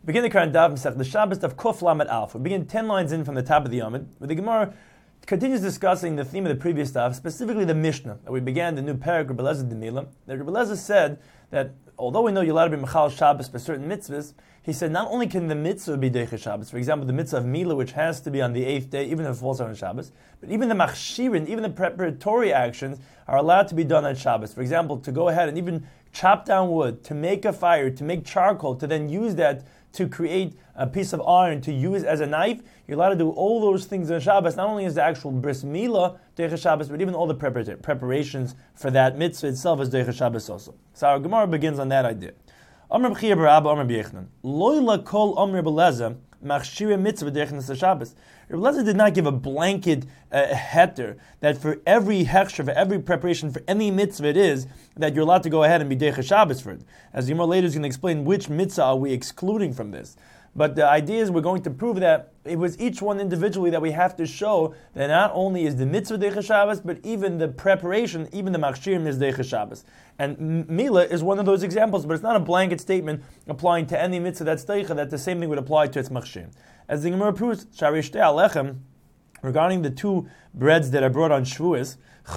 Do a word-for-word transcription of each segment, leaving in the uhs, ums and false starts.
Begin the current Daf Masech the Shabbos Daf Kuf Lamed Alf. We begin ten lines in from the top of the Yomid, where the Gemara continues discussing the theme of the previous Daf, specifically the Mishnah that we began the new parak Rebbe Lezer Demila. That Rebbe Lezer said that although we know you're allowed to be Mechal Shabbos for certain mitzvahs, he said not only can the mitzvah be Deicha Shabbos, for example, the mitzvah of Mila, which has to be on the eighth day, even if it falls on Shabbos, but even the Machshirin, even the preparatory actions are allowed to be done on Shabbos. For example, to go ahead and even chop down wood, to make a fire, to make charcoal, to then use that to create a piece of iron to use as a knife, you're allowed to do all those things on Shabbos. Not only is the actual bris milah Deicha Shabbos, but even all the prepar- preparations for that mitzvah itself is Deicha Shabbos also. So our Gemara begins on that idea. Amr b'chiyah barabba, Amr b'yechnan. Loila kol Amr b'leza machshira mitzvah Deicha Shabbos. Rebbe Lezer did not give a blanket uh, heter that for every hechsher, for every preparation, for any mitzvah it is, that you're allowed to go ahead and be Deicha Shabbos for it. As Yomar later is going to explain which mitzvah are we excluding from this. But the idea is we're going to prove that it was each one individually that we have to show that not only is the mitzvah Deicha Shabbos, but even the preparation, even the machshirim is Deicha Shabbos. And Mila is one of those examples, but it's not a blanket statement applying to any mitzvah that's Deicha, that the same thing would apply to its machshirim. As the Gemara proves, Shari Shtei Alechem, regarding the two breads that are brought on Shavuos,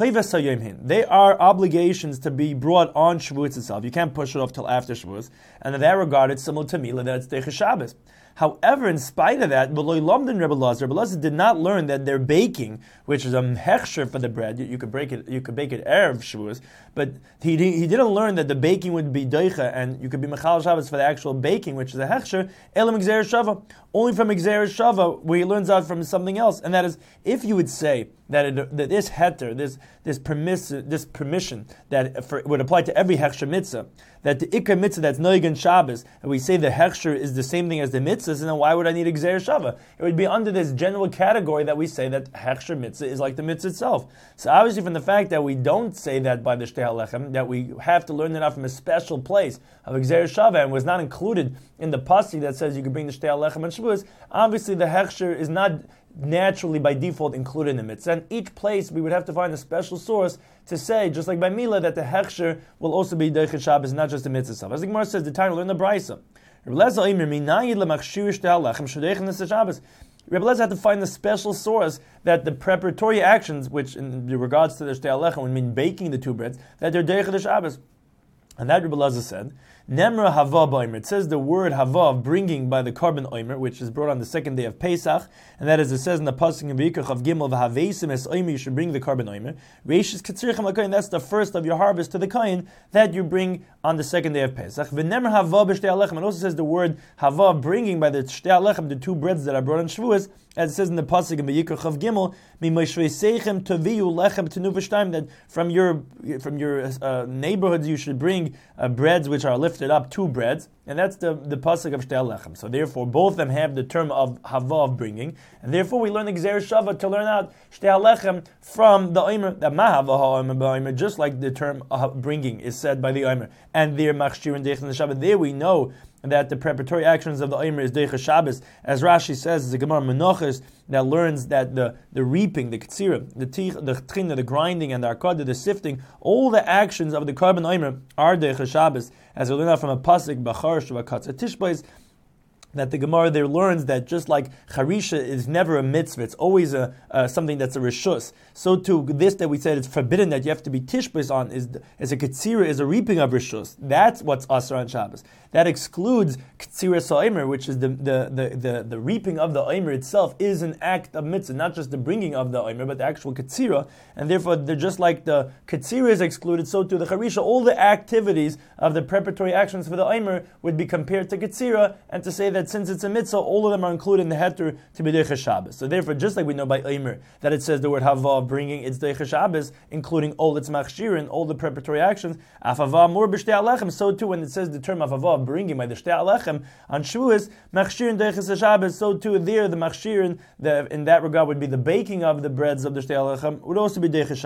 they are obligations to be brought on Shavuos itself. You can't push it off till after Shavuos. And in that regard, it's similar to Mila, that it's Deicha Shabbos. However, in spite of that, Rebbe Lezer did not learn that they're baking, which is a hechsher for the bread. You, you could break it, you could bake it erev Shavuos, but he he didn't learn that the baking would be deicha, and you could be mechal Shabbos for the actual baking, which is a hechsher. Elam Gzeir Shava, only from Gzeir Shava, where he learns out from something else, and that is, if you would say that, it, that this heter, this this permiss, this permission that for, would apply to every hechsher mitzvah, that the ikar mitzvah that's noigan Shabbos, and we say the hechsher is the same thing as the mitzvahs, and then why would I need a Gzeir Shava? It would be under this general category that we say that hechsher mitzvah is like the mitzvah itself. So obviously from the fact that we don't say that by the Shtei Halechem, that we have to learn it out from a special place of Gzeir Shava, and was not included in the pasuk that says you could bring the Shtei Halechem and Shavuos, obviously the hechsher is not naturally by default included in the mitzvah. And each place we would have to find a special source to say, just like by Mila, that the hechsher will also be Deicha Shabbos, not just the mitzvah itself. As the Gemara says, the time to learn the Brisa. Rebbe Lezer had to find the special source that the preparatory actions, which in regards to the Shtei Halechem would mean baking the two breads, that they're Deicha the Shabbos. And that Rebbe Lezer said, Nemra hava b'omer. It says the word hava of bringing by the carbon omer, which is brought on the second day of Pesach, and that is it says in the pasuk in Vayikach of Gimel v'haveisim es omer, you should bring the carbon omer. Reishis ketzirichem l'kohen, that's the first of your harvest to the kohen that you bring on the second day of Pesach. V'nemra hava b'shtei halechem. It also says the word hava of bringing by the shtei halechem, the two breads that are brought on Shavuos, as it says in the pasuk in Vayikach of Gimel, mimoshveisechem toviu lechem tenu v'shtayim, that from your from your uh, neighborhoods you should bring uh, breads which are lifted up, two breads, and that's the, the pasuk of Shtei Halechem. So therefore, both of them have the term of hava of bringing, and therefore we learn the Gzeir Shava to learn out Shtei Halechem from the omer, that mahava ha'omer ba'omer, just like the term of bringing is said by the omer, and their machshir and Deicha Shabbos. There we know that the preparatory actions of the omer is Deicha Shabbos, as Rashi says, the Gemara Menachos that learns that the, the reaping, the ketzira, the tich, the tchina, the grinding, and the arkada, the sifting, all the actions of the carbon omer are Deicha Shabbos, as we learn out from a pasuk Bachar Shavakatz Tishbais, that the Gemara there learns that just like Charisha is never a mitzvah, it's always a uh, something that's a rishus. So too, this that we said it's forbidden that you have to be tishbis on is is a ketzira, is a reaping of rishus. That's what's asar on Shabbos. That excludes ketzira sa'omer, which is the the, the the the reaping of the omer itself is an act of mitzvah, not just the bringing of the omer, but the actual ketzira. And therefore, they're just like the ketzira is excluded, so too the Charisha, all the activities of the preparatory actions for the omer would be compared to ketzira, and to say that since it's a mitzvah, all of them are included in the heter to be Deicha Shabbos. So therefore, just like we know by Omer that it says the word hava bringing, it's Deicha Shabbos, including all its machshirin, all the preparatory actions. Afava more b'shtei halechem. So too, when it says the term hava bringing by the shtei halechem on Shavuos, machshirin Deicha Shabbos. So too, there the machshirin, the in that regard would be the baking of the breads of the shtei halechem would also be Deicha Shabbos.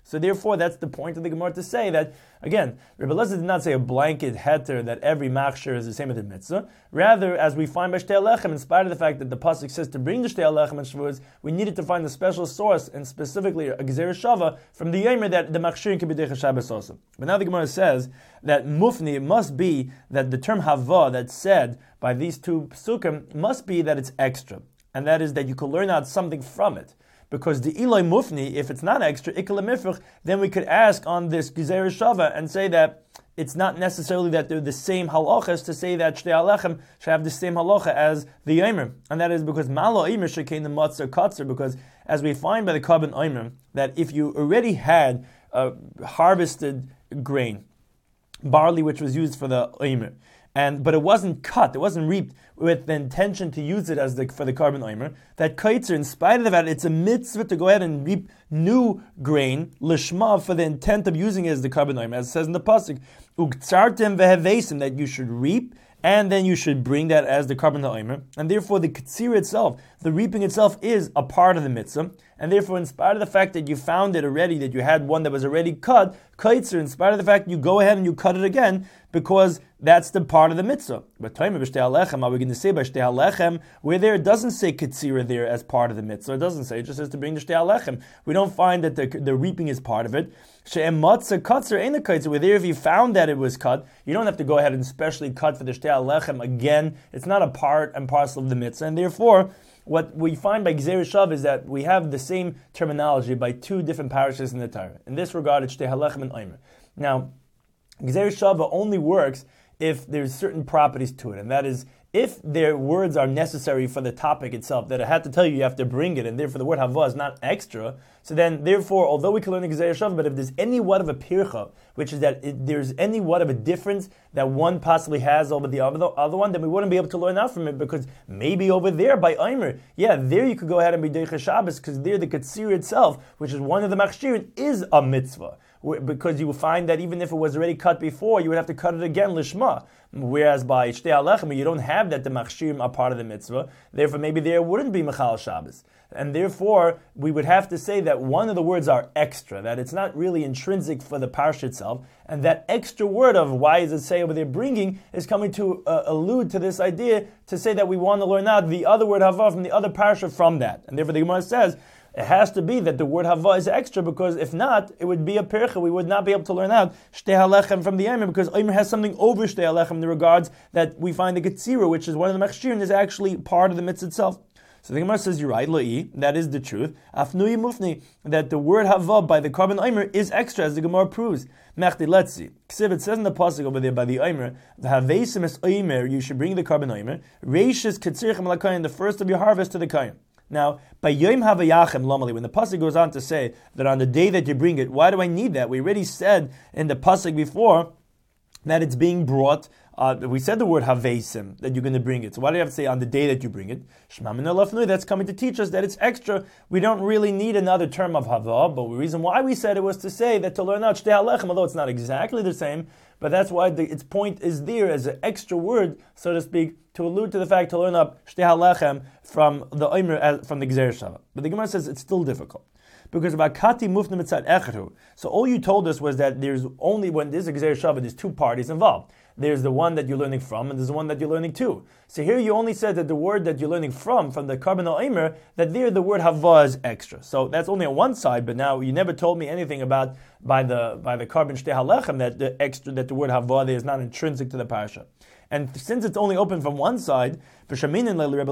So therefore, that's the point of the Gemara to say that, again, Rebbe Eliezer did not say a blanket heter that every machshir is the same as the mitzvah. Rather, as we find by Shtei Alechem, in spite of the fact that the pasuk says to bring the Shtei Alechem and Shavuos, we needed to find a special source, and specifically a Gezer Shava, from the Yomer that the machshirin can be Deicha Shabbos also. But now the Gemara says that mufni, it must be that the term hava that's said by these two psukim must be that it's extra. And that is that you could learn out something from it. Because the Eloi Mufni, if it's not extra, Ikala Mifrach, then we could ask on this Gezer Shava and say that it's not necessarily that they're the same halachas, to say that Shtei Alechem should have the same halacha as the Yomer. And that is because Malo Yomer Shekein the Matzah Katzer, because as we find by the Kabban Yomer, that if you already had uh, harvested grain, barley which was used for the Yomer, and but it wasn't cut, it wasn't reaped with the intention to use it as the, for the Karban Omer, that kaitzer, in spite of that, it's a mitzvah to go ahead and reap new grain, lishma, for the intent of using it as the Karban Omer, as it says in the pasuk, uktsartem vehevesim, that you should reap, and then you should bring that as the Karban Omer, and therefore the katsir itself, the reaping itself, is a part of the mitzvah, and therefore, in spite of the fact that you found it already, that you had one that was already cut, kaitzer, in spite of the fact you go ahead and you cut it again, because that's the part of the mitzvah. But Taimah b'Shtei Alechem, are we going to say by Shtei Alechem, where there it doesn't say katsira there as part of the mitzvah, it doesn't say, it just says to bring the Shtei Alechem. We don't find that the, the reaping is part of it. She'em matzah katzer ain't a kaitzer, where there if you found that it was cut, you don't have to go ahead and specially cut for the Shtei Alechem again. It's not a part and parcel of the mitzvah, and therefore, what we find by Gezer Shav is that we have the same terminology by two different parishes in the Torah. In this regard, it's Shtei Alechem and Omer. Now, Gezer Shava only works if there's certain properties to it, and that is, if their words are necessary for the topic itself, that I had to tell you you have to bring it, and therefore the word hava is not extra, so then therefore, although we can learn the Gezer Shav, but if there's any what of a pircha, which is that it, there's any what of a difference that one possibly has over the other, other one, then we wouldn't be able to learn out from it, because maybe over there by Omer, yeah, there you could go ahead and be Deicha Shabbos, because there the Katsir itself, which is one of the machshirin, is a mitzvah. Because you will find that even if it was already cut before, you would have to cut it again, lishma. Whereas by Shtei Alechem, you don't have that the machshirim are part of the mitzvah. Therefore, maybe there wouldn't be Mechal Shabbos. And therefore, we would have to say that one of the words are extra, that it's not really intrinsic for the parsha itself. And that extra word of why does it say over there bringing is coming to uh, allude to this idea to say that we want to learn out the other word hava from the other parsha from that. And therefore, the Gemara says, it has to be that the word hava is extra, because if not, it would be a pircha. We would not be able to learn out Shtei Alechem from the Omer, because Omer has something over Shtei Alechem in the regards that we find the Getzira, which is one of the machshirin, is actually part of the mitzvah itself. So the Gemara says, you're right, La'i, that is the truth. Afnui mufni, that the word hava by the Karban Omer is extra, as the Gemara proves. Mechti, let's see. Ksiv, it says in the pasuk over there by the Omer, the haveisim es Omer, you should bring the Karban Omer. Reishis ketzirchem l'kayim, the first of your harvest to the kayim. Now, by Yom Havayachem Lomali, when the pasuk goes on to say that on the day that you bring it, why do I need that? We already said in the pasuk before that it's being brought. Uh, we said the word Haveisim, that you're going to bring it. So why do you have to say on the day that you bring it? Shema Min Lafnui, that's coming to teach us that it's extra. We don't really need another term of Hava, but the reason why we said it was to say that to learn out Shtei Alechem, although it's not exactly the same, but that's why the, its point is there as an extra word, so to speak, to allude to the fact to learn up Shtei Alechem from the Omer, from the Gezer Shava. But the Gemara says it's still difficult. Because about Kati Mufna Mitzad Echeru. So all you told us was that there's only, when there's a Gezer Shava, there's two parties involved. There's the one that you're learning from, and there's the one that you're learning to. So here you only said that the word that you're learning from, from the Karban Omer, that there the word Hava is extra. So that's only on one side, but now you never told me anything about by the by the Karban Shtei Alechem that the extra, that the word Hava there is not intrinsic to the parasha. And since it's only open from one side, yet we find Rebbe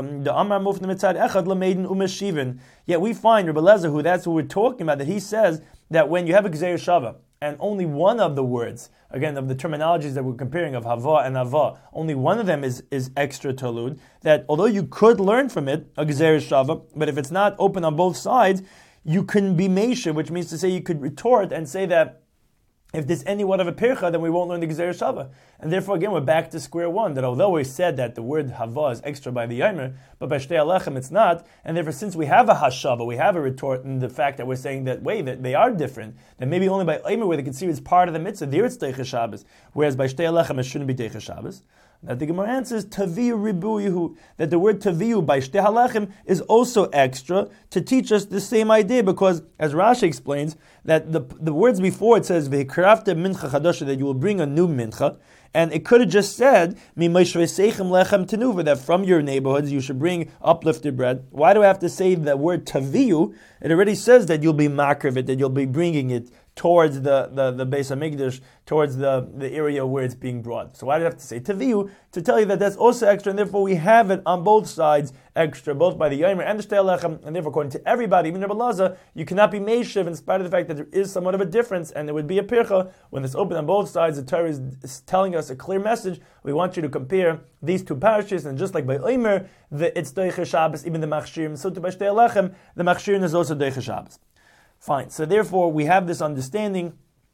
Eliezer, who that's who we're talking about, that he says that when you have a Gezer Shava, and only one of the words, again, of the terminologies that we're comparing of Hava and Hava, only one of them is, is extra to allude, that although you could learn from it, a Gezer Shava, but if it's not open on both sides, you can be Meisha, which means to say you could retort and say that if there's any one of a pircha, then we won't learn the Gezer Shava. And therefore, again, we're back to square one, that although we said that the word Hava is extra by the Yomer, but by Shtei Alechem it's not, and therefore since we have a Hashava, we have a retort in the fact that we're saying that, wait, that they are different, then maybe only by Yomer, where they can see it's part of the mitzvah, there it's Deicha Shabbos, whereas by Shtei Alechem it shouldn't be Deicha Shabbos. That the Gemara answers, Taviyu ribuyihu, that the word Taviyu by Shtei Halachim is also extra to teach us the same idea, because, as Rashi explains, that the the words before it says, V'hikrafta mincha chadasha, that you will bring a new mincha, and it could have just said, that from your neighborhoods you should bring uplifted bread. Why do I have to say the word Taviyu? It already says that you'll be makriv it, that you'll be bringing it towards the, the, the Beis HaMikdash, towards the, the area where it's being brought. So why do I have to say Taviyu? To tell you that that's also extra, and therefore we have it on both sides extra, both by the Yomer and the Shtei Halechem, and therefore according to everybody, even Rebbe Lazar, you cannot be Meishiv in spite of the fact that there is somewhat of a difference, and there would be a pircha. When it's open on both sides, the Torah is, is telling us a clear message. We want you to compare these two parashas, and just like by Omer, the, it's Doiche Shabbos, even the Machshirim, so to by Shtei Halechem, the Machshirim is also Doiche Shabbos. Fine. So therefore, we have this understanding,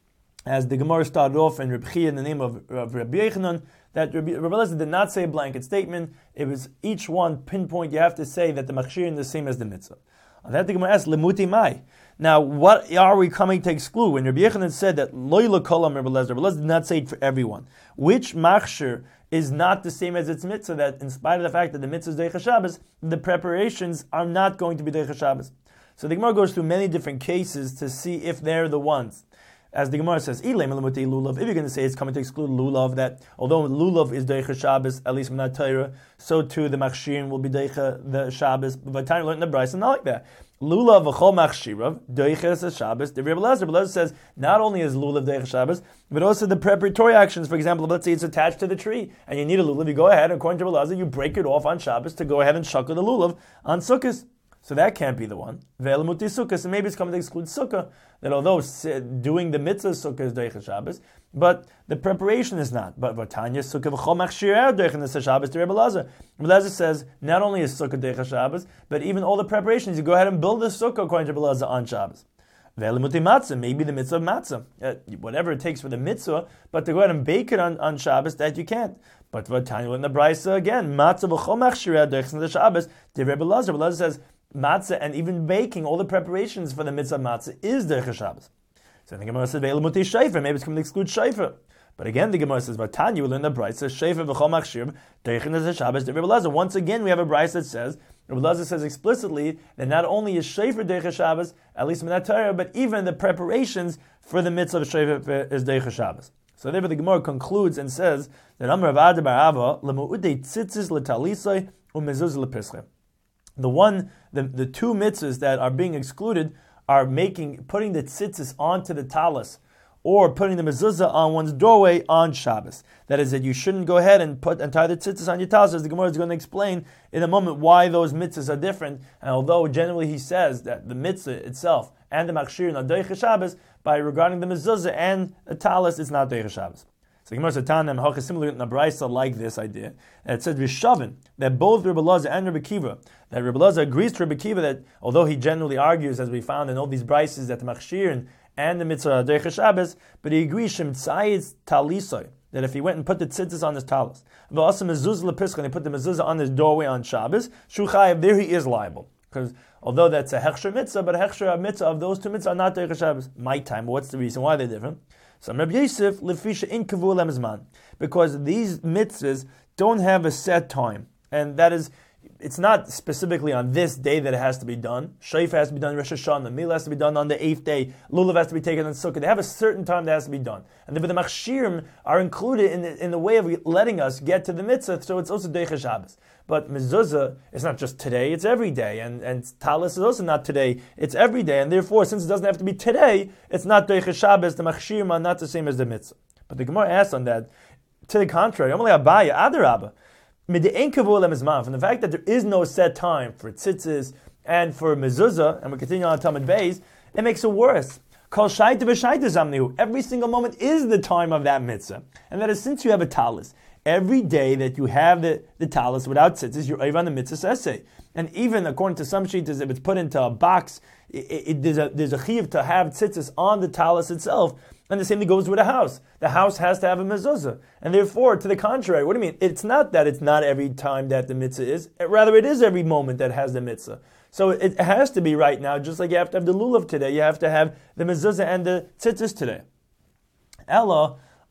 as the Gemara started off in Reb Chia in the name of, of Rabbi Yechanan, that Rabbi Elazar did not say a blanket statement. It was each one pinpoint. You have to say that the machshir is the same as the mitzvah. On that, the Gemara asks, Lemuti mai. Now, what are we coming to exclude? When Rabbi Yechanan said that loy kolam Rabbi Elazar, Rabbi Elazar did not say it for everyone. Which machshir is not the same as its mitzvah? That in spite of the fact that the mitzvah is Deicha Shabbos, the preparations are not going to be Deicha Shabbos. So the Gemara goes through many different cases to see if they're the ones. As the Gemara says, if you're going to say it's coming to exclude lulav, that although lulav is Deicha Shabbos, at least from that Torah, so too the machshirin will be Deicha the Shabbos. But Tanya learned in the Brisa, not like that. Lulav v'chol machshirav Deicha Shabbos. The Rebbe Elazar, Rebbe Elazar says not only is lulav Deicha Shabbos, but also the preparatory actions. For example, let's say it's attached to the tree and you need a lulav, you go ahead, and according to Rebbe Elazar, you break it off on Shabbos to go ahead and shakal the lulav on Sukkot. So that can't be the one. Ve'elamuti sukkah. So maybe it's coming to exclude sukkah. That although doing the mitzvah sukkah is Deicha Shabbos, but the preparation is not. But Vatanya sukkah v'chol machshir Deicha Shabbos. The Rebbe Elazar. Rebbe Elazar says not only is sukkah Deicha Shabbos, but even all the preparations. You go ahead and build the sukkah according to Rebbe Elazar on Shabbos. Ve'elamuti matzah. Maybe the mitzvah of matzah. Uh, whatever it takes for the mitzvah, but to go ahead and bake it on, on Shabbos, that you can't. But Vatanya in the Brisa again, matzah v'chol machshir Deicha Shabbos. The Rebbe Elazar. Rebbe Elazar says matzah and even baking, all the preparations for the mitzvah matzah is Deicha Shabbos. So the Gemara says, Ve'elamuti shayfer, maybe it's coming to exclude shayfer. But again, the Gemara says, Vatanya, we learn the Brisa says, shayfer v'chol machshir, Deicha Shabbos, Rebbe Elazar. Once again, we have a Brisa that says, Rebbe Elazar says explicitly that not only is shayfer Deicha Shabbos, at least in that Torah, but even the preparations for the mitzvah of shayfer is Deicha Shabbos. So therefore the Gemara concludes and says that Amar Rav Ada bar Ava, Lemu'udei tzitzis l'talisai u'mezuz l'pischem. The one, the, the two mitzvahs that are being excluded are making, putting the tzitzis onto the talis, or putting the mezuzah on one's doorway on Shabbos. That is, that you shouldn't go ahead and put and tie the tzitzis on your talis. As the Gemara is going to explain in a moment why those mitzvahs are different. And although generally he says that the mitzvah itself and the machshirin are Deicha Shabbos, by regarding the mezuzah and the talis, it's not Deicha Shabbos. So Gemara said, "Tanem hoch is similar in the Brisa like this idea." And it said Rishavin that both Rebbe Elazar and Rebbe Kiva, that Rebbe Elazar agrees to Rebbe Kiva that although he generally argues, as we found in all these Brises, that the machshir and the mitzvah are Deicha Shabbos, but he agrees Shem Tzayis Talisoi, that if he went and put the tzitzis on his talis, v'asa mezuzah lepischah, and he put the mezuzah on his doorway on Shabbos, shuchayev, there he is liable, because although that's a hechsher mitzvah, but a hechsher mitzvah of those two mitzvahs are not Deicha Shabbos. My time. What's the reason why they're different? So Rabbi Yosef lefisha in kavu lemzman, because these mitzvahs don't have a set time, and that is, it's not specifically on this day that it has to be done. Shayfa has to be done on Rosh Hashanah. Meal has to be done on the eighth day. Lulav has to be taken on Sukkot. They have a certain time that has to be done, and the, the machshirim are included in the, in the way of letting us get to the mitzvah. So it's also Deicha Shabbos. But mezuzah is not just today; it's every day, and and talis is also not today; it's every day, and therefore, since it doesn't have to be today, it's not Deicha Shabbos. The machshirim are not the same as the mitzvah. But the Gemara asks on that, to the contrary, Amalei Abaya Adarabba. From the fact that there is no set time for tzitzis and for mezuzah, and we continue on Talmud Beis, it makes it worse. Every single moment is the time of that mitzvah. And that is, since you have a talis, every day that you have the, the talis without tzitzis, you're over on the mitzvah essay. And even according to some sheets, if it's put into a box, it, it, there's a there's a chiyuv to have tzitzis on the talis itself. And the same thing goes with a house. The house has to have a mezuzah. And therefore, to the contrary, what do you mean? It's not that it's not every time that the mitzvah is. Rather, it is every moment that has the mitzvah. So it has to be right now, just like you have to have the lulav today. You have to have the mezuzah and the tzitzis today. Ella,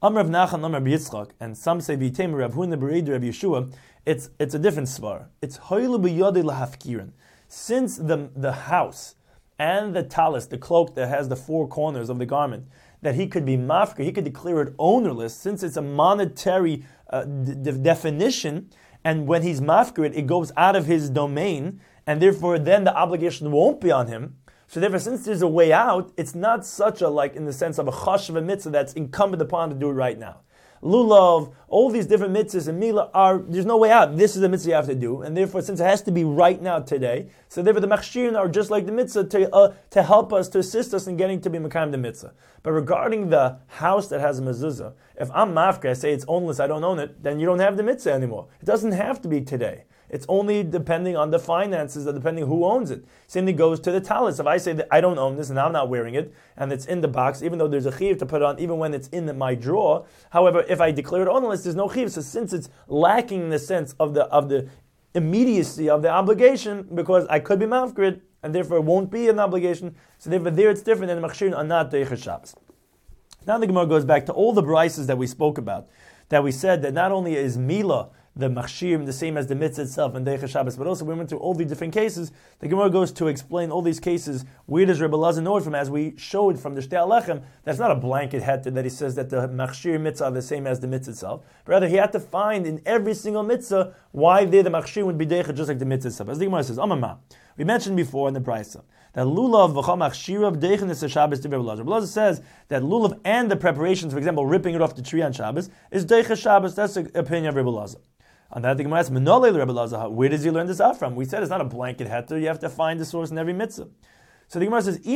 Amr Rav Nachman, Amr Rav Yitzchak, and some say V'yitem Rav Huna Bereider Rav Yeshua. It's it's a different svar. It's Hoyle b'yodei lahafkirin. Since the the house and the talis, the cloak that has the four corners of the garment, that he could be mafker, he could declare it ownerless, since it's a monetary uh, d- definition, and when he's mafker it, it goes out of his domain, and therefore then the obligation won't be on him. So therefore, since there's a way out, it's not such a, like, in the sense of a chashav mitzvah that's incumbent upon to do it right now. Lulav, all these different mitzvahs and milah are, there's no way out. This is the mitzvah you have to do. And therefore, since it has to be right now today, so therefore the machshirin are just like the mitzvah to, uh, to help us, to assist us in getting to be mekayim the mitzvah. But regarding the house that has a mezuzah, if I'm mafka, I say it's ownless, I don't own it, then you don't have the mitzvah anymore. It doesn't have to be today. It's only depending on the finances, or depending who owns it. Same thing goes to the talis. If I say that I don't own this and I'm not wearing it, and it's in the box, even though there's a chiv to put it on, even when it's in the, my drawer. However, if I declare it ownerless, there's no chiv. So since it's lacking in the sense of the of the immediacy of the obligation, because I could be mafkrid, and therefore it won't be an obligation. So therefore there it's different, and the machshirin are not deicher Shabbos. Now the Gemara goes back to all the brises that we spoke about, that we said that not only is milah, the machshir, the same as the mitzvah itself and Deicha Shabbos, but also we went through all the different cases. The Gemara goes to explain all these cases. Where does Rebbe Elazar know it from? As we showed from the Shtei Alechem, that's not a blanket heter that he says that the machshir mitzvah are the same as the mitzvah itself. But rather, he had to find in every single mitzvah why there the machshir would be Deicha just like the mitzvah itself. As the Gemara says, Amama. We mentioned before in the Brisa that lulav v'cham machshirav Deicha is Shabbos to Rebbe Elazar. Rebbe Elazar says that lulav and the preparations, for example, ripping it off the tree on Shabbos, is Deicha Shabbos. That's the opinion of Rebbe Elazar. On that, the Gemara asks, Rebbe Elazar, where does he learn this out from? We said it's not a blanket heter. You have to find the source in every mitzvah. So the Gemara says, if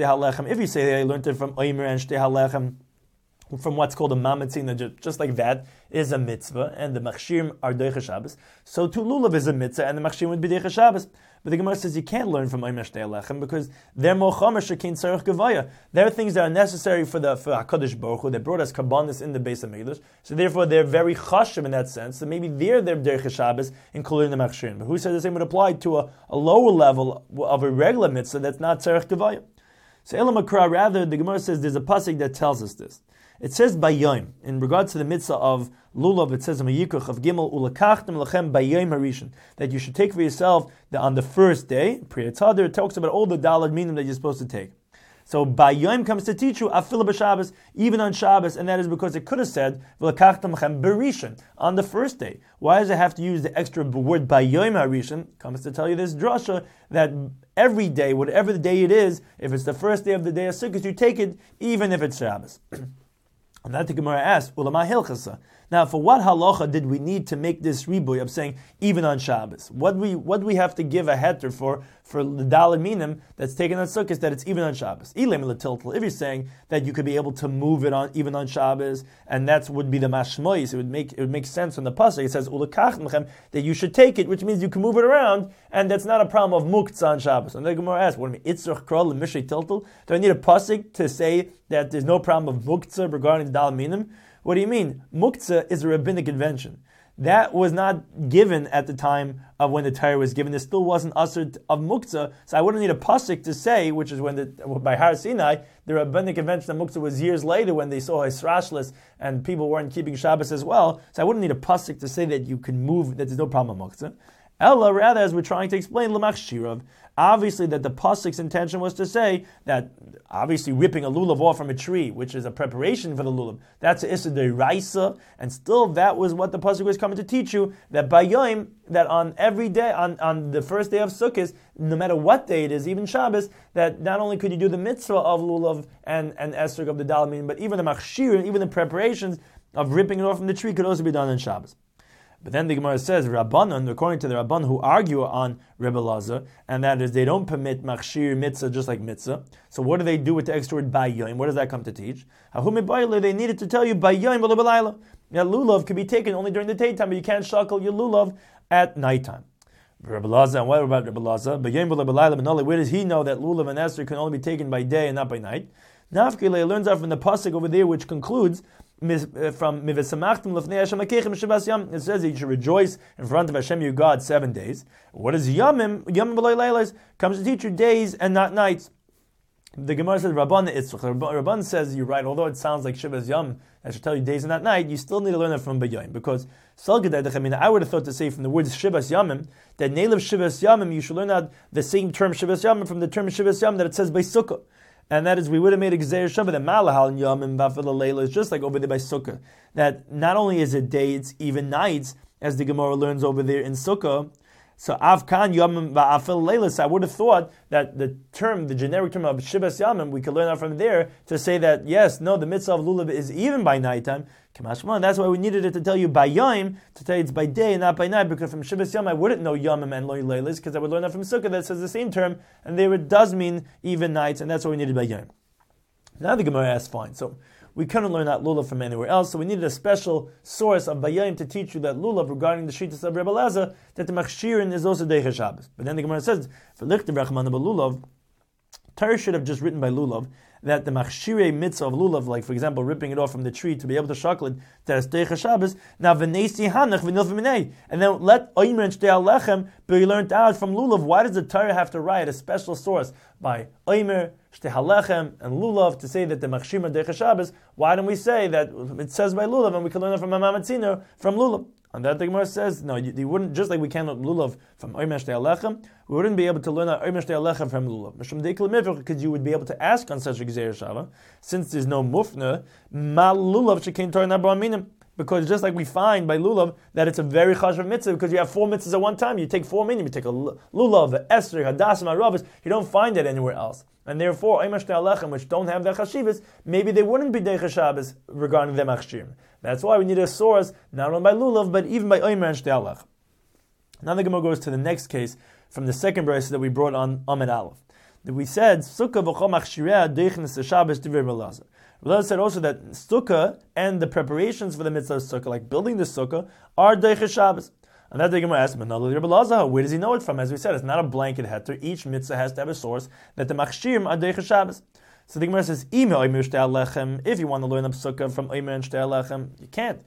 you say that I learned it from Omer and Shtei Halechem, from what's called a mamatzin, just like that is a mitzvah, and the machshirim are Deicha Shabbos, so too lulav is a mitzvah, and the machshirim would be Deicha Shabbos. But the Gemara says you can't learn from Omer Shtei Halechem because they're mochamer shekin tzarich gevaya. They're things that are necessary for the for Hakadosh Baruch Hu. They brought us kabbanis in the base of Mikdash, so therefore they're very chashim in that sense. So maybe they're their Deicha Shabbos, including the machshirim. But who says the same would apply to a, a lower level of a regular mitzvah that's not tzarich gevaya? So Elam Akra, rather, the Gemara says there's a pasuk that tells us this. It says bayom in regards to the mitzvah of lulav. It says in Yikuch of Gimel ulakachtem lachem bayom harishon that you should take for yourself the, on the first day. Priya Tzadar, it talks about all the dalad minim that you're supposed to take. So bayom comes to teach you afil b'Shabbos, even on Shabbos, and that is because it could have said ulakachtem lachem berishon on the first day. Why does it have to use the extra word bayom harishon? Comes to tell you this drasha that every day, whatever the day it is, if it's the first day of the day of Sukkot, you take it even if it's Shabbos. And that the Gemara asked, now for what halacha did we need to make this ribuy of saying even on Shabbos? What do we what do we have to give a heter for for the daled minim that's taken on Sukkot that it's even on Shabbos? If you're saying that you could be able to move it on even on Shabbos, and that would be the mashmois, it would make it would make sense from the pasuk. It says ulakach that you should take it, which means you can move it around, and that's not a problem of muktzah on Shabbos. And the Gemara asks, what do I mean? Itzrach kral l'mishay tiltel? Do I need a pasuk to say that there's no problem of muktzah regarding the daled minim? What do you mean? Muktzah is a rabbinic invention. That was not given at the time of when the Torah was given. There still wasn't ushered of muktzah, so I wouldn't need a pasuk to say, which is when the by Har Sinai, the rabbinic invention of muktzah was years later when they saw Hisrashlis and people weren't keeping Shabbos as well. So I wouldn't need a pasuk to say that you can move, that there's no problem with muktzah. Ella, rather, as we're trying to explain, l'mach shirav, obviously that the pasuk's intention was to say that obviously ripping a lulav off from a tree, which is a preparation for the lulav, that's a issa deraisa, and still that was what the pasuk was coming to teach you, that by yom, that on every day, on, on the first day of Sukkot, no matter what day it is, even Shabbos, that not only could you do the mitzvah of lulav and, and esrog of the dalmin, but even the machshir, even the preparations of ripping it off from the tree could also be done on Shabbos. But then the Gemara says, Rabbanan, according to the Rabban who argue on Rebbe Elazar, and that is they don't permit machshir mitzvah just like mitzvah. So what do they do with the extra word bayayim? What does that come to teach? They needed to tell you bayayim v'lebalayla. Now lulav can be taken only during the daytime, but you can't shackle your lulav at nighttime. Rebbe Elazar, and what about Rebbe Elazar? Bayayim v'lebalayla, where does he know that lulav and esrog can only be taken by day and not by night? Nafkele learns out from the pasuk over there, which concludes from Mivesamachtim Lefnei Hashem Akechem Shabbos Yom. It says that you should rejoice in front of Hashem your God seven days. What is Yomim? Yomim B'loi Leilos comes to teach you days and not nights. The Gemara says, Rabban Itzrach. Rabban says, you're right, although it sounds like Shivas Yom, I should tell you days and not night, you still need to learn that from Bayayim. Because, I mean, I would have thought to say from the words Shivas Yomim, that Neilev Shivas Yomim, you should learn out the same term Shivas Yomim from the term Shivas Yom that it says by Sukkah. And that is, we would have made a Gzeir Shabbat, that Malahal and Yomim, Vafel Leila, is just like over there by Sukkah. That not only is it day, it's even nights, as the Gemara learns over there in Sukkah. So Avkan Yomim Va'afil Leilis, I would have thought that the term, the generic term of Shivas Yamim, we could learn out from there to say that, yes, no, the mitzvah of Lulav is even by nighttime. Kamashman, that's why we needed it to tell you by Yom, to tell you it's by day and not by night, because from Shivas Yom I wouldn't know Yomim and Loi Leilis, because I would learn that from Sukkah that says the same term, and there it does mean even nights, and that's what we needed by Yom. Now the Gemara asks, fine, so we couldn't learn that lulav from anywhere else, so we needed a special source of bayayim to teach you that lulav regarding the shittas of Rebbe Elazar, that the machshirin is also Deicha Shabbos. But then the Gemara says, for lichter brachman lulav, Torah should have just written by lulav that the machshirei mitzvah of lulav, like for example ripping it off from the tree to be able to shackle it, that is Deicha Shabbos. Now v'neisi hanach v'nil v'minei, and then let oimer and shtei alechem be learned out from lulav. Why does the Torah have to write a special source by oimer, shtei halechem, and lulav to say that the machshir are Deicha Shabbos? Why don't we say that it says by lulav and we can learn it from Mamam Tziner from lulav? And that the Gemara says, no, you, you wouldn't, just like we can't learn lulav from oimer shtei alechem, we wouldn't be able to learn oimer shtei alechem from lulav. Because you would be able to ask on such a Gzeir Shavah, since there's no mufna, ma lulav shekein Torah nabra minim. Because just like we find by lulav that it's a very chashav mitzvah, because you have four mitzvahs at one time, you take four minim, you take a lulav, a esrei, hadasim, haravis, you don't find that anywhere else. And therefore, oimer shtei alechem, which don't have the chashivas, maybe they wouldn't be Deicha Shabbos regarding the machshirim. That's why we need a source, not only by lulav, but even by oimer and shtei alechem. Now the Gemara goes to the next case from the second verse that we brought on Amid Aleph. That we said, Sukkah v'chol machshireh deichnes Shabbos divrei Rebbe Elazar. Rebbe Elazar said also that Sukkah and the preparations for the mitzvah of Sukkah, like building the Sukkah, are Deicha Shabbos. And that the Gemara asked, Rebbe Elazar, where does he know it from? As we said, it's not a blanket heter. Each mitzvah has to have a source that the machshirim are Deicha Shabbos. So the Gemara says, if you want to learn a Sukkah from Omer and Shtei Alechem, you can't.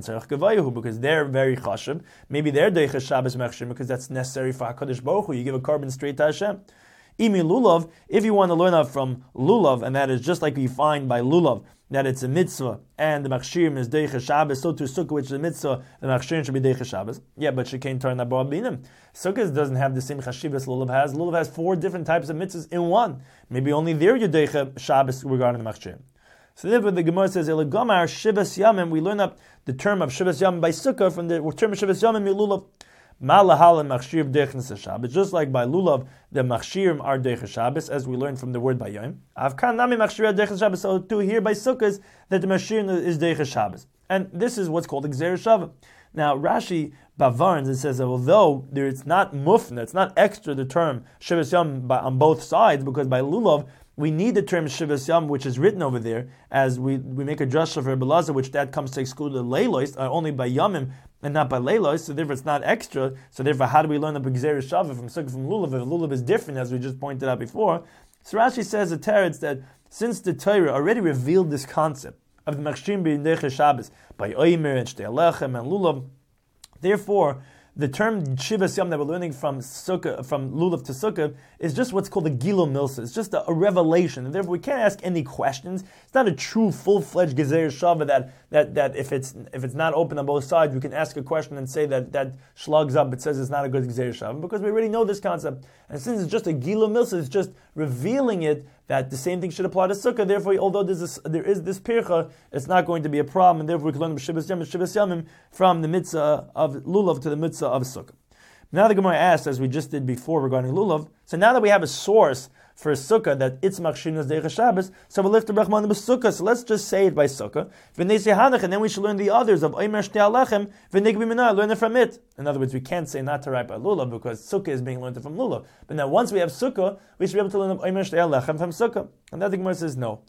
Because they're very chashiv. Maybe they're Deicha Shabbos machshirim because that's necessary for HaKadosh Baruch Hu. You give a carbon straight to Hashem. Imi lulav, if you want to learn out from lulav, and that is just like you find by lulav, that it's a mitzvah, and the machshirim is Deicha Shabbos, so to Sukkah, which is a mitzvah, the machshirim should be Deicha Shabbos. Yeah, but she can't turn that binim. Sukkah doesn't have the same chashivas lulav has. Lulav has four different types of mitzvahs in one. Maybe only there you Deicha Shabbos regarding the machshirim. So therefore the Gemara says, Elegomar Shivas Yamim, we learn up the term of Shivas Yamim by Sukkah from the term of Shivas Yamim lulav. Malahal and machshir deichnes Shabbos, just like by lulav, the machshirim are Deicha Shabbos, as we learned from the word by Yom. Avkan nami machshir deichnes Shabbos. So to here by Sukkahs that the machshirim is Deicha Shabbos, and this is what's called Gzeir Shavah. Now Rashi Bavarns, it says that although there it's not mufna, it's not extra the term Shivas Yom on both sides, because by lulav we need the term Shivas Yom, which is written over there, as we, we make a drasha for Rebbe Elazar, which that comes to exclude the leilos, uh, only by Yomim and not by leilos, so therefore it's not extra. So therefore, how do we learn the Gzeir Shavah from Sukkah from lulav? If lulav is different, as we just pointed out before. So Rashi says the teretz that since the Torah already revealed this concept of the machshirim being Deicha Shabbos by Omer and Shtei Alechem and lulav, therefore the term Shivas Yom that we're learning from Sukkah, from Lulav to Sukkah, is just what's called a Gilo Milsa. It's just a, a revelation, and therefore we can't ask any questions. It's not a true, full-fledged Gezer Shavah that, that that if it's if it's not open on both sides, we can ask a question and say that that slugs up. It says it's not a good Gezer Shavah because we already know this concept. And since it's just a Gilo Milsa, it's just revealing it that the same thing should apply to Sukkah. Therefore, although there's this, there is this pircha, it's not going to be a problem, and therefore we can learn the Shivas Yom and Shivas Yomim from the mitzvah of Lulav to the mitzvah of Sukkah. Now the Gemara asks, as we just did before regarding Lulav, so now that we have a source for a Sukkah that its machshirim is Deicha Shabbos, so we'll lift the Brachman of Sukkah, so let's just say it by Sukkah, and then we should learn the others of Omer Shtei Alechem, learn it from it. In other words, we can't say not to write by Lulav because Sukkah is being learned from Lulav. But now once we have Sukkah, we should be able to learn Omer Shtei Alechem from Sukkah. And that the Gemara says no.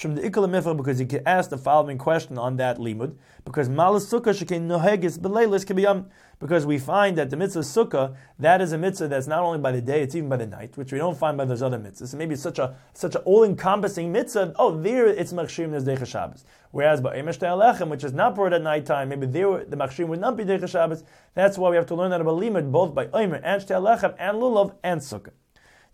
Because you can ask the following question on that limud, because Malas Sukkah shekein nohegis beleilis kibiyam, because we find that the mitzvah Sukkah, that is a mitzvah that's not only by the day, it's even by the night, which we don't find by those other mitzvahs. So maybe it's such a such an all-encompassing mitzvah, oh, there it's machshirim as Deicha Shabbos. Whereas by Omer Shtei Alechem, which is not brought at night time, maybe there the machshirim would not be Deicha Shabbos. That's why we have to learn that about limud, both by Omer and Shtei Alechem and Lulav and Sukkah.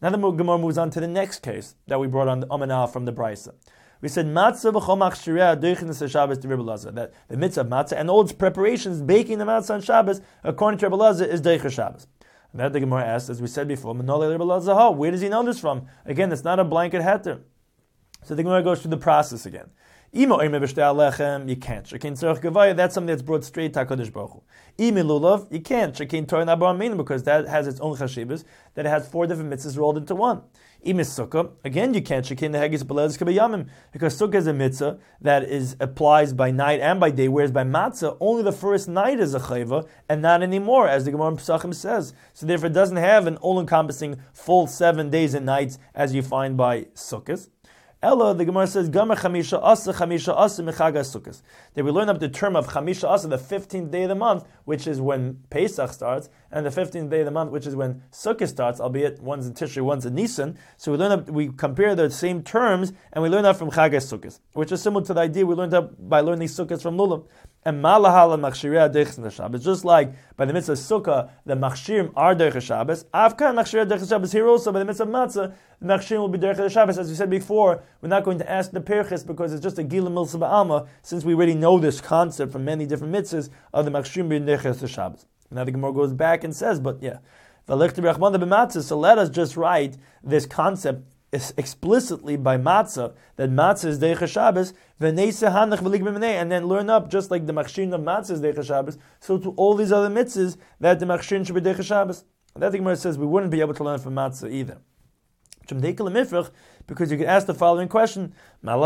Now the Gemara moves on to the next case that we brought on the Amanah from the Brisa. We said matzah b'chol machshireh doichenes Shabbos to Rebbe Elazar, that the mitzvah of matzah and all its preparations, baking the matzah on Shabbos, according to Rebbe Elazar, is doiches Shabbos. And that the Gemara asked, as we said before, Menolei Rebbe Elazar, how? Where does he know this from? Again, it's not a blanket heter. So the Gemara goes through the process again. Imo oime b'shtei alechem, you can't. Shekin tzorech gevaya, that's something that's brought straight to HaKadosh Baruch Hu. Imi lulav, you can't. Shekin torah nabah aminu, because that has its own chashivas, that it has four different mitzvahs rolled into one. Imi sukkah, again you can't. Shekin nehegis b'lezus k'bayamim, because sukkah is a mitzvah that is applies by night and by day, whereas by matzah, only the first night is a chayva, and not anymore, as the Gemara in Pesachim says. So therefore it doesn't have an all-encompassing full seven days and nights, as you find by sukkahs. Ella, the Gemara says, Gamer Chamisha Asa, Chamisha Asa, Mechaga Sukkos. That we learn up the term of Chamisha Asa, the fifteenth day of the month, which is when Pesach starts, and the fifteenth day of the month, which is when Sukkot starts, albeit one's in Tishrei, one's in Nisan. So we learn up, we compare the same terms, and we learn that from Chaga Sukkos, which is similar to the idea we learned up by learning Sukkos from Lulav. And Malahala Machshireh Deiches Shabbos. Just like by the mitzvah of Sukkah, the Machshirim are Deiches Shabbos. Avkan Machshireh Deiches Shabbos. Here also, by the mitzvah of Matzah, the Machshirim will be Deiches Shabbos. As we said before, we're not going to ask the Perches because it's just a Gila Milsa Ba'alma, since we already know this concept from many different mitzvahs of the Machshirim being Deiches Shabbos. Now the Gemara goes back and says, but yeah, so let us just write this concept explicitly by matzah, that matzah is Deiches Shabbos, and then learn up just like the machshin of matzah is Deiches Shabbos, so to all these other mitzvahs that the machshin should be Deiches Shabbos. That the Gemara says we wouldn't be able to learn from matzah either. Because you could ask the following question: because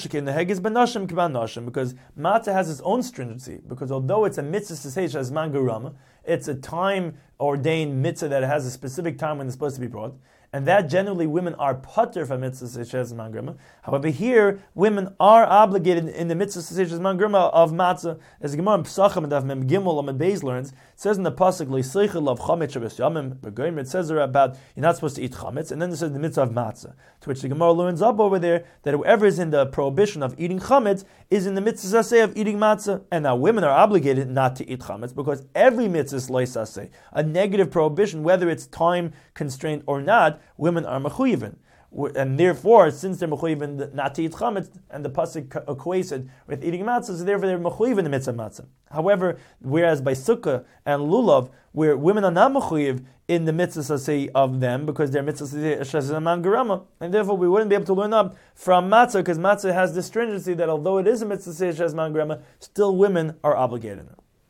matzah has its own stringency. Because although it's a mitzvah to say as mangarama, it's a time ordained mitzvah that has a specific time when it's supposed to be brought. And that generally women are putter for mitzvah seiches mangrama. However, here women are obligated in the mitzvah seiches mangrama of matzah. As the Gemara in Pesachim and Mem Gimel Amid Beis learns, it says in the pasuk leiseichel of chametz shabbos yamim begoyim. It says there about you're not supposed to eat chametz, and then it says the mitzvah of matzah. To which the Gemara learns up over there that whoever is in the prohibition of eating chametz is in the mitzvah saseh of eating matzah. And now women are obligated not to eat chametz because every mitzvah is loisaseh, a negative prohibition, whether it's time constrained or not. Women are mechuyivin, and therefore, since they're mechuyivin not to eat chametz, and the pasuk equates it with eating matzah, so therefore they're mechuyivin the mitzvah matzah. However, whereas by sukkah and lulav, where women are not mechuyiv in the mitzvah saseh of them because they're mitzvah saseh mangarama, and therefore we wouldn't be able to learn up from matzah because matzah has the stringency that although it is a mitzvah saseh mangarama, still women are obligated.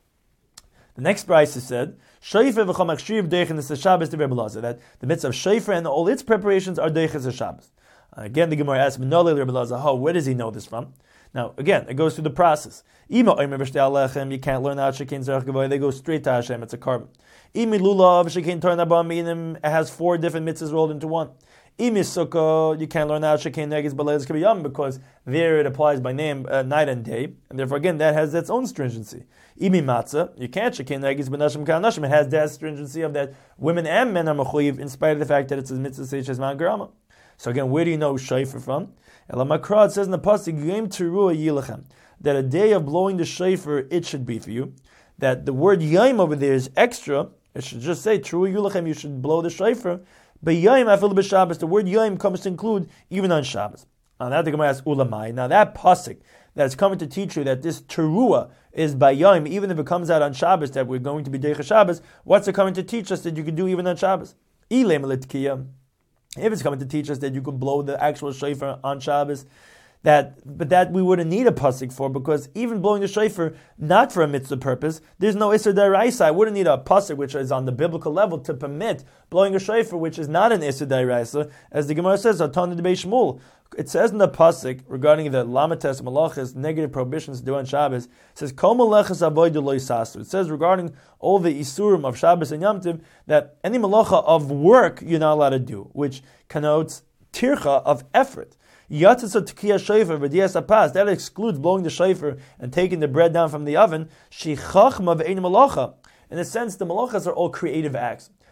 The next price is said, Shofar v'chol machshir deiches Shabbos to Rebbe Elazar, that the mitzvah of shofar and all its preparations are deiches Shabbos. Again, the Gemara asks, Menolei Rebbe Elazar, how, where does he know this from? Now, again, it goes through the process. Ima oimer b'shtei alechem, you can't learn out shekin zerach gavoy, they go straight to Hashem, it's a carbon. Imi lulav, shekin torah nabah aminim, it has four different mitzvahs rolled into one. Imi sukkah, you can't learn out shekin negis b'lezus k'biyam, because there it applies by name uh, night and day, and therefore again that has its own stringency. Imi matzah, you can't shekin negis b'nashim k'anashim, it has that stringency of that women and men are mechuyev in spite of the fact that it's a mitzvah seiches mangarama. So again, where do you know shofar from? Elamakra, it says in the pasuk, Yom Teruah Yilachem, that a day of blowing the shofar it should be for you. That the word yom over there is extra. It should just say Teruah Yilachem, you should blow the shofar. But yom afil b'Shabbos, the word yom comes to include even on Shabbos. Now that the Gemara asks ulamai. Now that pasuk that's coming to teach you that this teruah is by yom, even if it comes out on Shabbos that we're going to be deiches Shabbos. What's it coming to teach us that you can do even on Shabbos? Ilem litkiyah. If it's coming to teach us that you can blow the actual shofar on Shabbos, that but that we wouldn't need a pasuk for, because even blowing the shofar not for a mitzvah purpose, there's no Isser D'Oraisa. I wouldn't need a pasuk which is on the biblical level to permit blowing a shofar which is not an Isser D'Oraisa, as the Gemara says, Atan de Beis Shmuel. It says in the pasuk regarding the lamates malachas negative prohibitions to do on Shabbos. It says Kol malachas avodah lo yisasu. It says regarding all the isurim of Shabbos and Yom Tov that any malacha of work you're not allowed to do, which connotes tircha of effort. That excludes blowing the shofar and taking the bread down from the oven. In a sense, the malachas are all creative acts.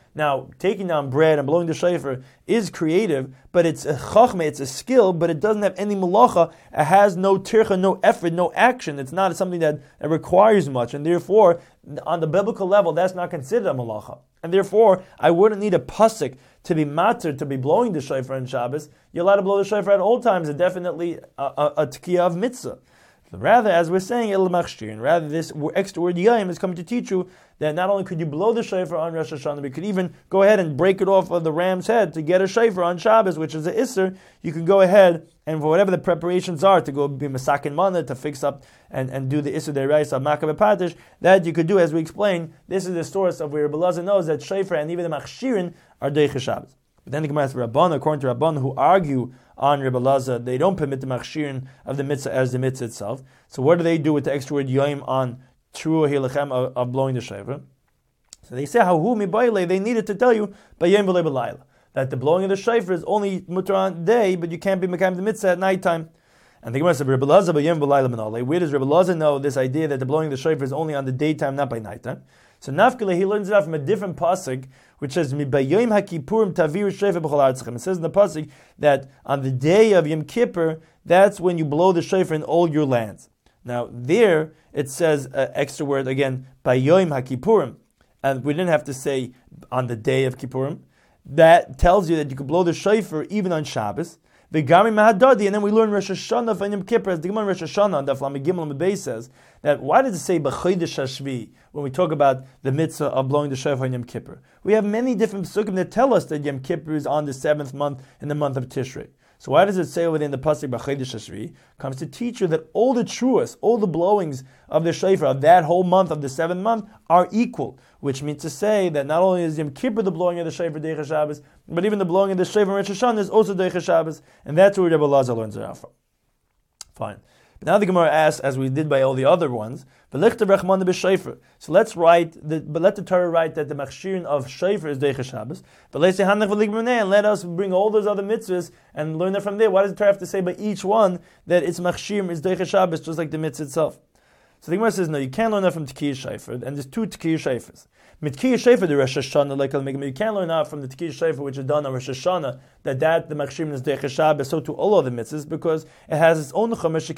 Now, taking down bread and blowing the shofar is creative, but it's a chachma, it's a skill, but it doesn't have any malacha. It has no tircha, no effort, no action. It's not something that, that requires much, and therefore, on the biblical level, that's not considered a malacha. And therefore, I wouldn't need a pasuk to be matter, to be blowing the shofar on Shabbos. You're allowed to blow the shofar at all times, and definitely a, a, a tkiyah of mitzvah. Rather, as we're saying, il machshirin, rather this extra word yayim is coming to teach you that not only could you blow the shofar on Rosh Hashanah, but you could even go ahead and break it off of the ram's head to get a shofar on Shabbos, which is an isser. You can go ahead and for whatever the preparations are to go be masakin mana, to fix up and, and do the isser derais of makah b'patish, that you could do, as we explained. This is the source of where Rebbe Elazar knows that shofar and even the machshirin are deiches Shabbos. But then the Gemara says, Rabban, according to Rabban, who argue on Rebbe Elazar, they don't permit the machshirin of the mitzvah as the mitzvah itself. So what do they do with the extra word yoim on trua hilachem of, of blowing the shofar? So they say, how mi baile, they needed to tell you by yom v'lei b'layla, that the blowing of the shofar is only mutar on day, but you can't be mekayim the mitzvah at nighttime. And the Gemara says, Rebbe Elazar by yom v'layla minale. Where does Rebbe Elazar know this idea that the blowing of the shofar is only on the daytime, not by nighttime? So Nafkele, he learns it out from a different pasuk, which says, Mi bayom haKippurim tavir shofar b'chol artzachem. It says in the pasuk that on the day of Yom Kippur, that's when you blow the shofar in all your lands. Now there it says an extra word again, bayom haKippurim, and we didn't have to say on the day of Kippurim. That tells you that you could blow the shofar even on Shabbos. V'gami mahadadi, and then we learn Rosh Hashanah for Yom Kippur, as the Gemara Rosh Hashanah, Daf Lamed Gimel and Beis says that why does it say b'chodesh Hashvi when we talk about the mitzvah of blowing the shofar on Yom Kippur? We have many different psukim that tell us that Yom Kippur is on the seventh month in the month of Tishrei. So why does it say within the pasuk b'chodesh Hashvi? Comes to teach you that all the truas, all the blowings of the shofar of that whole month of the seventh month are equal, which means to say that not only is Yom Kippur the blowing of the shofar deiches Shabbos, but even the blowing of the shofar Rosh Hashanah is also deiches Shabbos, and that's where Rebbe Elazar learns it out from. Fine. But now the Gemara asks, as we did by all the other ones, so let's write, the, but let the Torah write that the machshirin of shofar is deiches Shabbos, but let's say and let us bring all those other mitzvahs and learn that from there. Why does the Torah have to say by each one that its machshirin is deiches Shabbos, just like the mitzvah itself? So the Gemara says, no, you can't learn that from Tkiyah Shofar, and there's two Tkiyah Shofars. Tkiyah Shofar, the Rosh Hashanah, like you can't learn out from the Tkiyah Shofar, which is done on Rosh Hashanah, that that the machshirin is deiches Shabbos, so to all other mitzvahs, because it has its own chumash.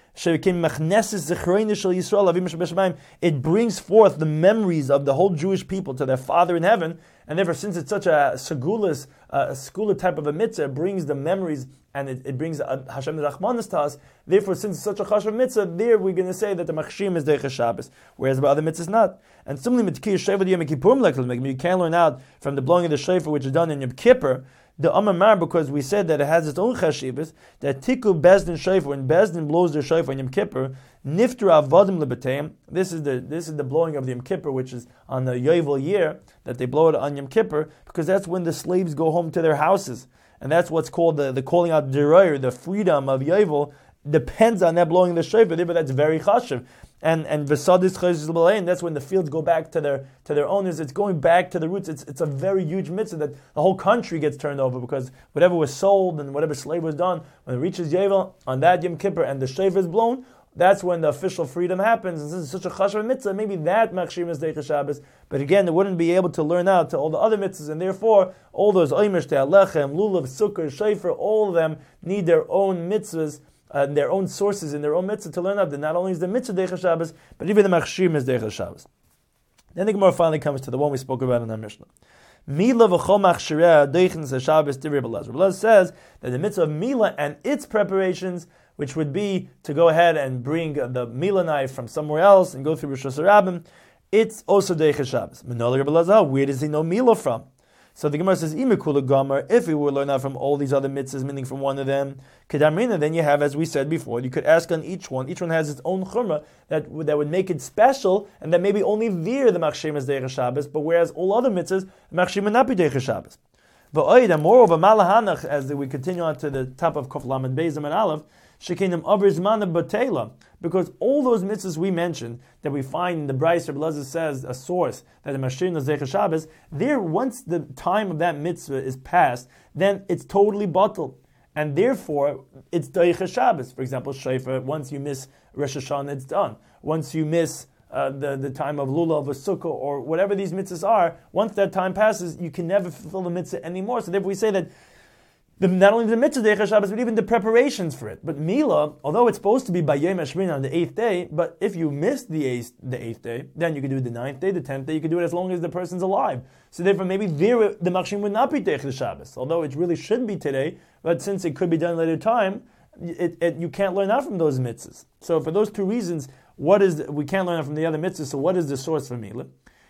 It brings forth the memories of the whole Jewish people to their Father in heaven, and therefore, since it's such a segulas, uh, a segula type of a mitzvah, it brings the memories and it, it brings uh, Hashem Rachmanis to us. Therefore, since it's such a chashav mitzvah, there we're going to say that the machshim is deiches Shabbos, whereas by other mitzvahs not. And similarly, with Tkiyah Shofar Yom Kippurim, you can't learn out from the blowing of the shofar, which is done in Yom Kippur, the Amamar, because we said that it has its own chashivas, that Tiku Bezdin Shofar, when Bezdin blows their shofar in Yom Kippur, Niftra Avodim Lebeteim, this is the this is the blowing of the Yom Kippur, which is on the Yovel year, that they blow it on Yom Kippur, because that's when the slaves go home to their houses. And that's what's called the, the calling out Deroyer, the freedom of Yovel, depends on that blowing of the shofar, but that's very chashiv. And and Vesadis Chayzis, that's when the fields go back to their to their owners. It's going back to the roots. It's it's a very huge mitzvah that the whole country gets turned over, because whatever was sold and whatever slave was done, when it reaches Yovel on that Yom Kippur and the shofar is blown, that's when the official freedom happens. And since it's such a chashav mitzvah, maybe that machshir is deiches Shabbos. But again, it wouldn't be able to learn out to all the other mitzvahs, and therefore all those oimish, te'alechem, lulav, sukkah, shofar, all of them need their own mitzvahs, uh, their own sources in their own mitzvah to learn out that not only is the mitzvah deiches Shabbos, but even the machshir is deiches Shabbos. Then the Gemara finally comes to the one we spoke about in our Mishnah. Mila v'chol machshireh deiches Shabbos to Rebbe Elazar. Rebbe Elazar says that the mitzvah of Mila and its preparations, which would be to go ahead and bring the Mila knife from somewhere else and go through Rosh Hashanah, it's also deiches Shabbos. Menoleh Rebbe Elazar, where does he know Mila from? So the Gemara says, Imekula Gomer, if we would learn out from all these other mitzvahs, meaning from one of them, Kedamrina, then you have, as we said before, you could ask on each one. Each one has its own chumrah that, that would make it special, and that maybe only there the machshir is deiches Shabbos, but whereas all other mitzvahs, the machshir would not be deiches Shabbos. And moreover, Malahanach, as we continue on to the top of Kof Lamed Beizim and Aleph, Shekinim Abrizmana Batela, because all those mitzvahs we mentioned that we find in the Bryce, Rebbe Elazar says a source that the machshir is deiches Shabbos, there once the time of that mitzvah is passed, then it's totally bottled, and therefore it's deiches Shabbos. For example, shofar, once you miss Rosh Hashanah, it's done. Once you miss uh, the, the time of lulav or sukkah or whatever these mitzvahs are, once that time passes, you can never fulfill the mitzvah anymore. So therefore we say that the, not only the mitzvah Deicha Shabbos, but even the preparations for it. But Mila, although it's supposed to be by Yom HaShmini on the eighth day, but if you miss the eighth, the eighth day, then you can do it the ninth day, the tenth day, you can do it as long as the person's alive. So therefore maybe there the Machshim would not be Deicha Shabbos, although it really should be today, but since it could be done later time, it, it, you can't learn out from those mitzvahs. So for those two reasons, what is the, we can't learn out from the other mitzvahs, so what is the source for Mila?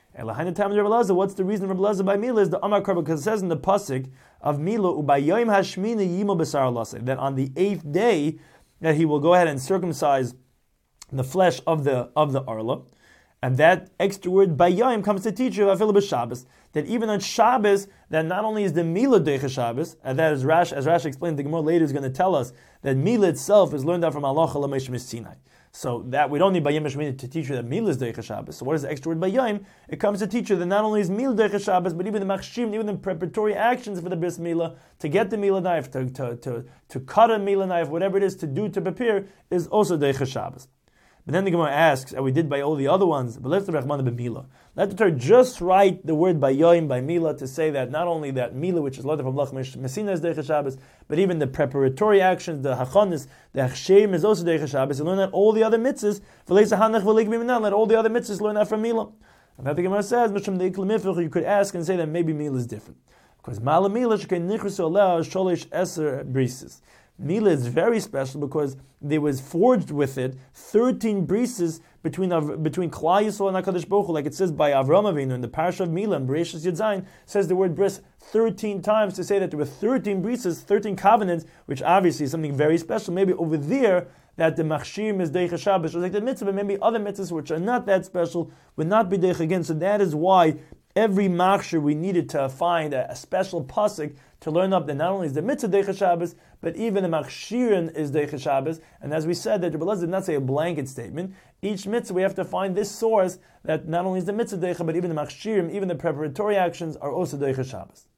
What's the reason for Rabbi by Mila is the Amar Kar, because it says in the pasuk of Mila, Ubayayim Hashmini Yimol B'Sar Laseh, that on the eighth day that he will go ahead and circumcise the flesh of the of the arla, and that extra word Bayayim comes to teach you Afilu B'Shabbos, that even on Shabbos, that not only is the Mila Deicha Shabbos, and that is Rash, as Rash explained, the Gemara later is going to tell us that Mila itself is learned out from Allah Moshe Sinai. So that we don't need Bayim Hashmini to teach you that Mila is Deicha Shabbos. So what is the extra word Bayim? It comes to teach you that not only is Mila Deicha Shabbos, but even the Machshim, even the preparatory actions for the Bris Mila, to get the Mila knife, to, to, to, to cut a Mila knife, whatever it is to do to prepare, is also Deicha Shabbos. But then the Gemara asks, as we did by all the other ones, but let's the Rachman ben Mila. Let the Torah just write the word Bayim by Mila to say that not only that Mila, which is learned from Lach Messina, is Deicha Shabbos, but even the preparatory actions, the Hachanis, the Hachshem is also Deicha Shabbos. You learn that all the other mitzvahs, let all the other mitzvahs learn that from Mila. And that the Gemara says, you could ask and say that maybe Mila is different. Because Mala Mila sholish eser brises. Mila is very special because there was forged with it thirteen brises between between Klal Yisrael and HaKadosh Baruch Hu, like it says by Avram Avinu in the Parasha of Mila, and Bereshis Yud Zayin says the word bris thirteen times to say that there were thirteen brises, thirteen covenants, which obviously is something very special. Maybe over there that the Machshim is Deicha Shabbos, like the mitzvah, but maybe other mitzvahs which are not that special would not be Deicha again. So that is why every machshir we needed to find a, a special pasuk to learn up that not only is the mitzvah Deicha Shabbos, but even the machshirin is Deicha Shabbos. And as we said, that Rebbe Lezer did not say a blanket statement. Each mitzvah we have to find this source that not only is the mitzvah Deicha, but even the machshirim, even the preparatory actions are also Deicha Shabbos.